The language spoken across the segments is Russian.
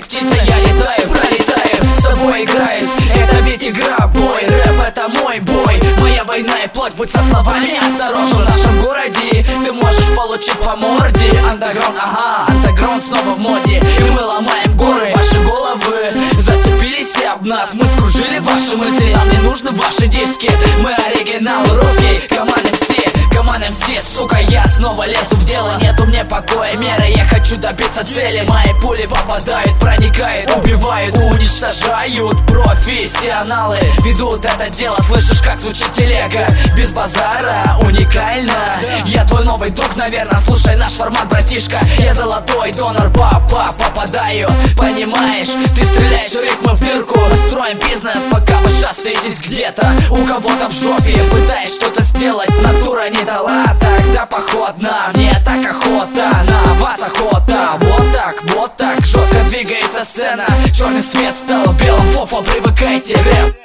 как птица я летаю, пролетаю, с тобой играюсь. Это ведь игра, бой, рэп это мой бой. Моя война и плаг, будь со словами осторожен. В нашем городе ты можешь получить по морде. Андеграунд, ага, андеграунд снова в моде. И мы ломаем горы, ваши головы зацепились об нас. Мы скружили ваши мысли, нам не нужны ваши диски. Мы оригинал русский, командом все, сука, я снова лезу в дело. Нету мне покоя, меры, я хочу добиться цели. Мои пули попадают, проникают, убивают, уничтожают. Профессионалы ведут это дело. Слышишь, как звучит телега? Без базара, уникально. Я твой новый друг, наверное, слушай наш формат, братишка. Я золотой донор, папа, попадаю. Понимаешь, ты стреляешь рифмы в дырку. Строим бизнес, пока вы шастаетесь где-то у кого-то в жопе. Пытаясь что-то сделать, натура не дала. Тогда поход на мне так охота, на вас охота. Вот так, жестко двигается сцена. Черный свет стал белым, фофо, привыкайте, рэп.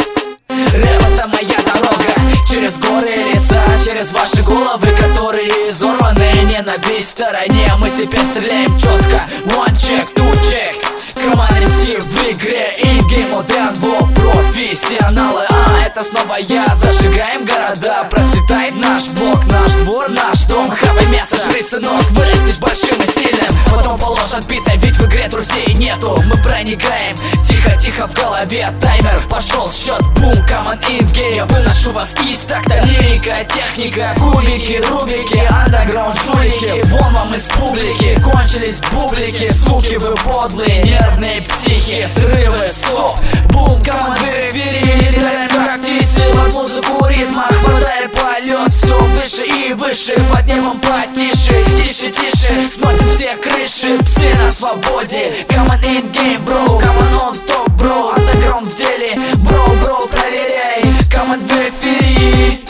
Рэп это моя дорога, через горы и леса, через ваши головы, которые изорваны. Ненависть в стороне, мы теперь стреляем четко. One check, two check. Команда MC в игре, in-game модерн, во, профессионалы. Это снова я, зажигаем города. Процветает наш блок, наш двор, наш дом. Хавай мясо, жри, сынок, вырастешь большим и сильным. Потом положь отбитой, ведь в игре друзей нету. Мы проникаем, тихо-тихо в голове. Таймер, пошел счет, бум, команд in-game. Я выношу вас из такта, лирика, техника, кубики, рубики, андеграунд, жулики. Вон вам из публики, кончились бублики. Суки, вы подлые, нервные психи. Срывы, стоп, бум, команд в эфире. Летаем как птицы под музыку ритма, хватая полет. Все выше и выше, под небом потише. Тише, сносим все крыши. Псы на свободе, команд in-game, бро. Команд он топ, бро. Андеграунд в деле, бро, проверяй. Команд в эфире.